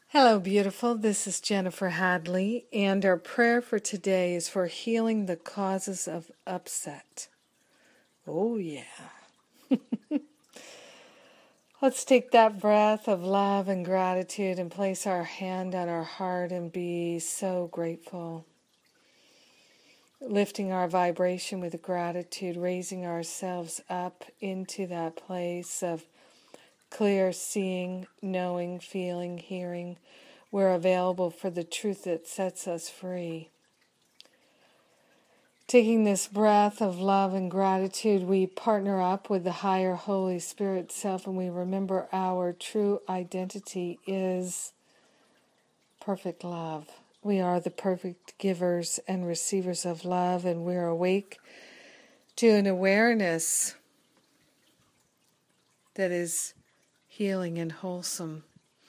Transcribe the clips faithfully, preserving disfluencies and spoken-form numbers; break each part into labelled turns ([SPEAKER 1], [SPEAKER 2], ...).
[SPEAKER 1] Hello, beautiful. This is Jennifer Hadley, and our prayer for today is for healing the causes of upset. Oh, yeah. Let's take that breath of love and gratitude and place our hand on our heart and be so grateful. Lifting our vibration with gratitude, raising ourselves up into that place of clear seeing, knowing, feeling, hearing. We're available for the truth that sets us free. Taking this breath of love and gratitude, we partner up with the higher Holy Spirit self, and we remember our true identity is perfect love. We are the perfect givers and receivers of love, and we're awake to an awareness that is healing and wholesome.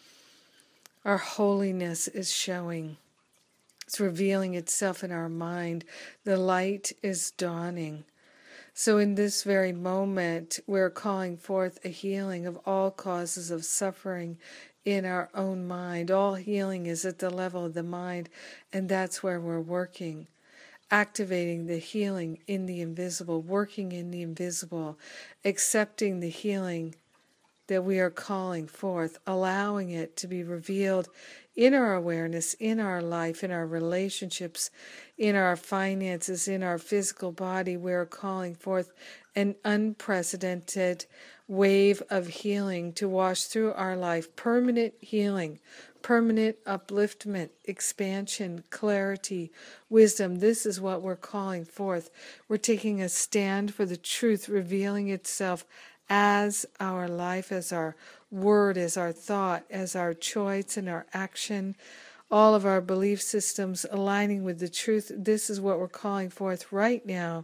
[SPEAKER 1] Our holiness is showing. It's revealing itself in our mind. The light is dawning. So in this very moment, we're calling forth a healing of all causes of suffering in our own mind. All healing is at the level of the mind, and that's where we're working. Activating the healing in the invisible, working in the invisible, accepting the healing that we are calling forth, allowing it to be revealed in our awareness, in our life, in our relationships, in our finances, in our physical body. We are calling forth an unprecedented wave of healing to wash through our life, permanent healing, permanent upliftment, expansion, clarity, wisdom. This is what we're calling forth. We're taking a stand for the truth, revealing itself as our life, as our word, as our thought, as our choice and our action, all of our belief systems aligning with the truth. This is what we're calling forth right now.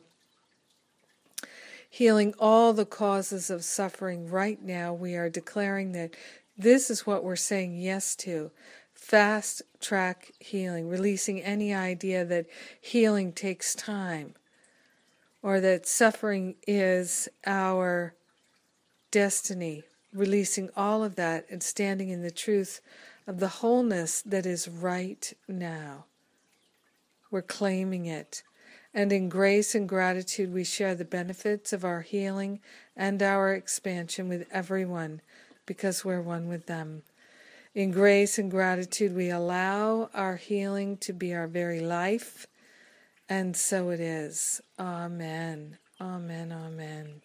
[SPEAKER 1] Healing all the causes of suffering right now. We are declaring that this is what we're saying yes to. Fast track healing, releasing any idea that healing takes time or that suffering is our destiny, releasing all of that and standing in the truth of the wholeness that is right now. We're claiming it. And in grace and gratitude, we share the benefits of our healing and our expansion with everyone because we're one with them. In grace and gratitude, we allow our healing to be our very life, and so it is. Amen. Amen. Amen.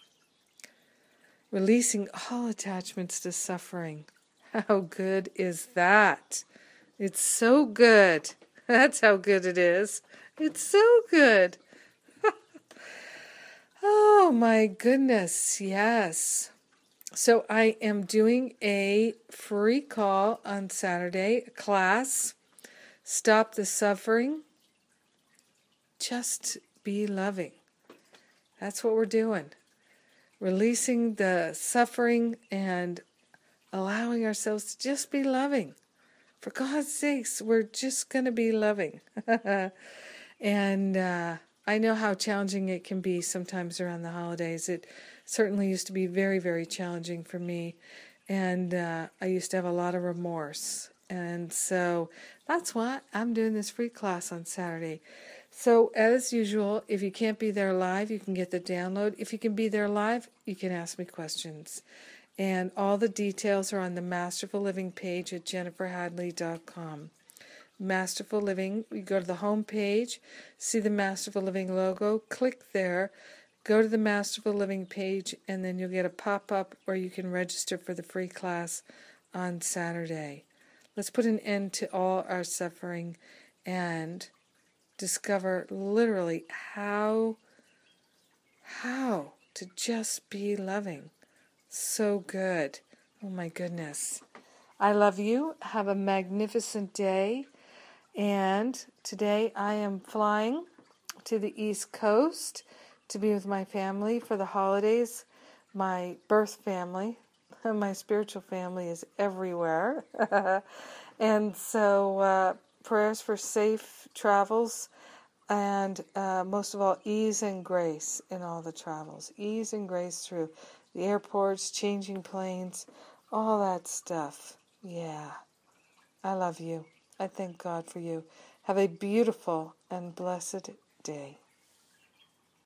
[SPEAKER 1] Releasing all attachments to suffering. How good is that? It's so good. That's how good it is. It's so good. Oh my goodness, yes. So I am doing a free call on Saturday, a class, Stop the Suffering, Just Be Loving. That's what we're doing. Releasing the suffering and allowing ourselves to just be loving. For God's sakes, we're just going to be loving. and uh, I know how challenging it can be sometimes around the holidays. It certainly used to be very, very challenging for me. And uh, I used to have a lot of remorse. And so that's why I'm doing this free class on Saturday. So as usual, if you can't be there live, you can get the download. If you can be there live, you can ask me questions. And all the details are on the Masterful Living page at jennifer hadley dot com. Masterful Living, you go to the home page, see the Masterful Living logo, click there, go to the Masterful Living page, and then you'll get a pop-up where you can register for the free class on Saturday. Let's put an end to all our suffering and discover literally how, how to just be loving. So good. Oh my goodness. I love you. Have a magnificent day. And today I am flying to the East Coast to be with my family for the holidays. My birth family, my spiritual family is everywhere. and so uh, prayers for safe travels and uh, most of all, ease and grace in all the travels. Ease and grace through the airports, changing planes, all that stuff. Yeah. I love you. I thank God for you. Have a beautiful and blessed day.